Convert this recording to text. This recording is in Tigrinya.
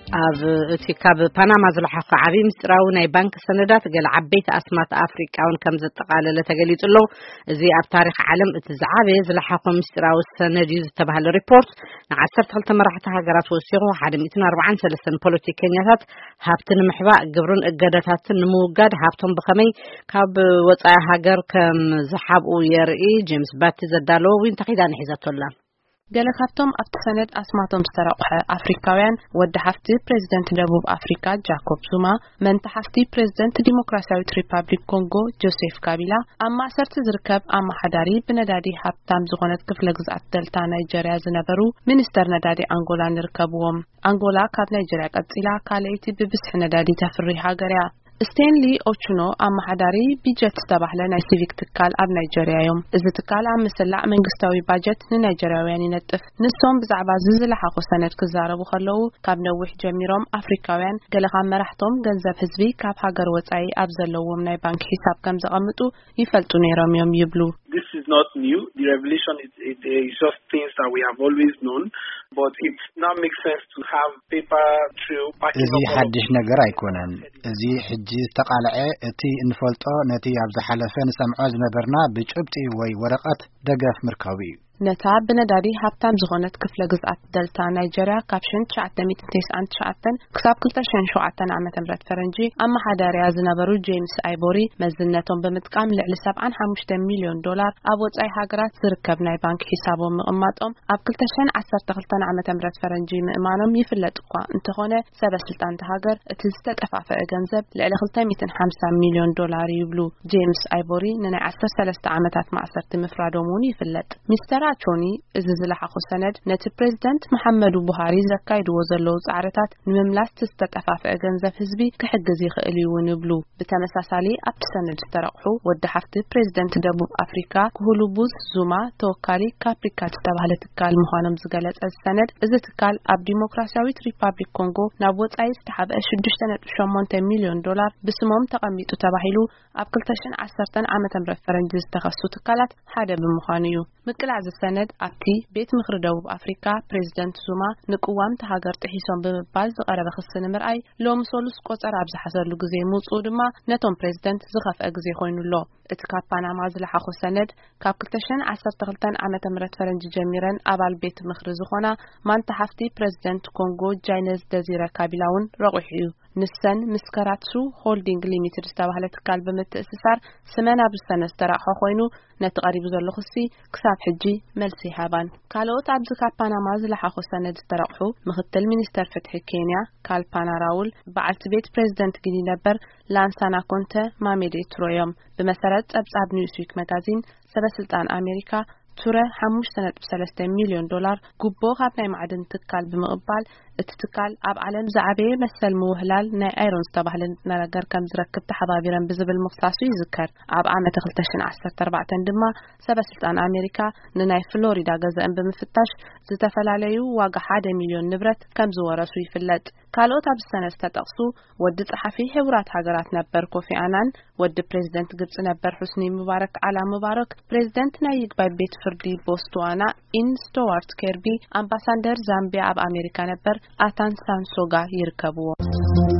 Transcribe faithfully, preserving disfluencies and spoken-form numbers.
ኣብ እቲ ካብ ፓናማ ዝለሓኸ ዓቢ ምስጢራዊ ናይ ባንክ ሰነዳት ገለ ዓበይቲ ኣስማት ኣፍሪቃውን ከም ዘጠቓለለ ተገሊጹሎ እዚ ኣብ ታሪኽ ዓለም እቲ ዝዓበየ ዝለሓኸ ምስጢራዊ ሰነድ እዩ ዝተባሃለ ሪፖርት ንዓሰርተ ክልተ መራሕቲ ሃገራት ወሲኹ ሓደ ሚእትን ኣርባዓን ሰለስተን ፖለቲከኛታት ሃብቲ ንምሕባእ ግብርን እገዳታትን ንምውጋድ ሃብቶም ብኸመይ ካብ ወጻኢ ሃገር ከም ዝሓብኡ የርኢ ጄምስ ባቲ ዘዳለዎ ወይ እንተኺዳን ሒዘቶላ ገለ ካብቶም ኣብቲ ሰነድ ኣስማቶም ዝተረቑሐ ኣፍሪካውያን ወዲ ሓፍቲ ፕሬዚደንት ደቡብ ኣፍሪካ ጃኮብ ዙማ መንታ ሓፍቲ ፕሬዚደንት ዲሞክራሲያዊት ሪፐብሊክ ኮንጎ ጆሴፍ ካቢላ ኣብ ማእሰርቲ ዝርከብ ኣማሓዳሪ ብነዳዲ ሃብታም ዝኾነት ክፍለ ግዝኣት ደልታ ናይጀርያ ዝነበሩ ሚኒስተር ነዳዲ አንጎላ ንርከብዎም አንጎላ ካብ ናይጀርያ ቀፂላ ካልአይቲ ብብዝሒ ነዳዲ ተፍሪ ሃገር እያ ስቴንሊ ኦቹኖ ኣማሓዳሪ ቢጀት ዝተባህለ ናይ ሲቪክ ትካል ኣብ ናይጀርያ እዮም እዚ ትካል ኣብ ምስላዕ መንግስታዊ ባጀት ንናይጀርያውያን ይነጥፍ ንሶም ብዛዕባ ዝዝለሓኹ ሰነድ ክዛረቡ ከለዉ ካብ ነዊሕ ጀሚሮም ኣፍሪካውያን ገለ ካብ መራሕቶም ገንዘብ ህዝቢ ካብ ሃገር ወጻኢ ኣብ ዘለዎም ናይ ባንክ ሒሳብ ከም ዘቐምጡ ይፈልጡ ነይሮም እዮም ይብሉ This is not new. The revelation is it is just things that we have always known, but it now makes sense to have paper trail backing up. እዚ ሓድሽ ነገር ኣይኮነን እዚ ሕጂ ዝተቃልዐ እቲ እንፈልጦ ነቲ ኣብ ዝሓለፈ ንሰምዖ ዝነበርና ብጭብጢ ወይ ወረቐት ደገፍ ምርካብ እዩ ነታ ብነዳዲ ሃብታም ዝኾነት ክፍለ ግዝኣት ደልታ ናይጀርያ ካብ ትሽዓተ ሚእትን ትስዓን ትሽዓተን ክሳብ ክልተ ሸሕን ሸውዓተ ዓመተ ምህረት ፈረንጂ ኣማሓዳርያ ዝነበሩ ጄምስ ኣይቦሪ መዝነቶም ብምጥቃም ልዕሊ ሰብዓን ሓሙሽተን ሚልዮን ዶላር ኣብ ወጻኢ ሃገራት ዝርከብ ናይ ባንክ ሒሳቦም ምቕማጦም ኣብ ክልተ ሸሕን ዓሰርተ ክልተ ዓመተ ምህረት ፈረንጂ ምእማኖም ይፍለጥ እኳ እንተኾነ ሰበስልጣን ሃገር እቲ ዝተጠፋፈአ ገንዘብ ልዕሊ ክልተ ሚእትን ሓምሳን ሚልዮን ዶላር ይብሉ ጄምስ ኣይቦሪ ንናይ ዓሰርተ ሰለስተ ዓመታት ማእሰርቲ ምፍራዶም እውን ይፍለጥ ሚስተር ቾኒ እዚ ዝለሓኹ ሰነድ ነቲ ፕሬዝዳንት መሐመዱ ቡሃሪ ዘካይድዎ ዘለዉ ጻዕርታት ንምምላስ ዝተጠፋፈአ ገንዘብ ህዝቢ ክሕግዝ ይኽእል ይውን ይብሉ ብተመሳሳሊ ኣብቲ ሰነድ ዝተረቑሑ ወዲ ሓፍቲ ፕሬዝዳንት ደቡብ ኣፍሪካ ኩሁሉቡዝ ዙማ ተወካሊ ካፕሪካ ዝተባህለ ትካል ምዃኖም ዝገለጸ ሰነድ እዚ ትካል ኣብ ዲሞክራሲያዊት ሪፐብሊክ ኮንጎ ናብ ወጻኢ ዝተሓብአ ሽዱሽተ ነጥቢ ሸሞንተ ሚልዮን ዶላር ብስሞም ተቐሚጡ ተባሂሉ ኣብ ክልተ ሸሕን ዓሰርተ ዓመተ ምህረት ፈረንጂ ዝተኸሱ ትካላት ሓደ ብምዃኑ እዩ ምቅላዕ ሰነድ ኣብቲ ቤት ምክሪ ደቡብ ኣፍሪካ ፕሬዝዳንት ዙማ ንቅዋም ተሃገር ጥሒሶም ብምባል ዝቐረበ ክስ ንምርኣይ ሎም ሶሉስ ቆፀር ኣብ ዝሓሰሉ ግዜ ምውፅኡ ድማ ነቶም ፕሬዝዳንት ዝኸፍአ ግዜ ኮይኑሎ እቲ ካብ ፓናማ ዝለሓኹ ሰነድ ካብ ክልተ ሸሕን ዓሰርተ ክልተ ዓመተ ምህረት ፈረንጂ ጀሚረን ኣባል ቤት ምክሪ ዝኾና ማንታ ሓፍቲ ፕሬዝዳንት ኮንጎ ጃይነዝ ደዚረ ካቢላውን ረቑሑ እዩ ንሰን ምስከራትሱ ሆልዲንግ ሊሚትድ ዝተባህለ ትካል ብምትእስሳር ስመን ኣብ ሰነድ ዝተረቕሐ ኮይኑ ነቲ ቀሪቡ ዘሎ ክሲ ክሳብ ሕጂ መልሲ ይሃባን ካልኦት ኣብዚ ካብ ፓናማ ዝለሓኹ ሰነድ ዝተረቕሑ ምክትል ሚኒስተር ፍትሒ ኬንያ ካል ፓናራውል በዓልቲ ቤት ፕሬዝዳንት ግኒ ነበር ላንሳና ኮንተ ማሜዴ ትሮዮም ብመሰረት ጸብጻብ ኒውስዊክ መጋዚን ሰበስልጣን ኣሜሪካ ቱረ ሓሙሽተ ነጥቢ ሰለስተ ሚልዮን ዶላር ጉቦ ካብ ናይ ማዕድን ትካል ብምቕባል እቲ ትካል ኣብ ዓለም ዝዓበየ መሰል ምውህላል ናይ ኣይሮን ዝተባህለ ነገር ከም ዝረክብ ተሓባቢረን ብዝብል ምኽሳሱ ይዝከር ኣብ ዓመት ክልተ ሸሕን ዓሰርተ ኣርባዕተ ድማ ሰበስልጣን ኣሜሪካ ንናይ ፍሎሪዳ ገዛእን ብምፍታሽ ዝተፈላለዩ ዋጋ ሓደ ሚልዮን ንብረት ከም ዝወረሱ ይፍለጥ ካልኦት ኣብ ሰነድ ተጠቕሱ ወዲ ጸሓፊ ሕብራት ሃገራት ነበር ኮፊ አናን ወዲ ፕሬዝዳንት ግብጽ ነበር ሁስኒ ሙባረክ አላ ሙባረክ ፕሬዝዳንት ናይ ይግባይ ቤት ፍርዲ ቦትስዋና ኢን ስቱዋርት ከርቢ አምባሳደር ዛምቢያ ኣብ ኣሜሪካ ነበር አታን ሳንሶጋ ይርከብዎ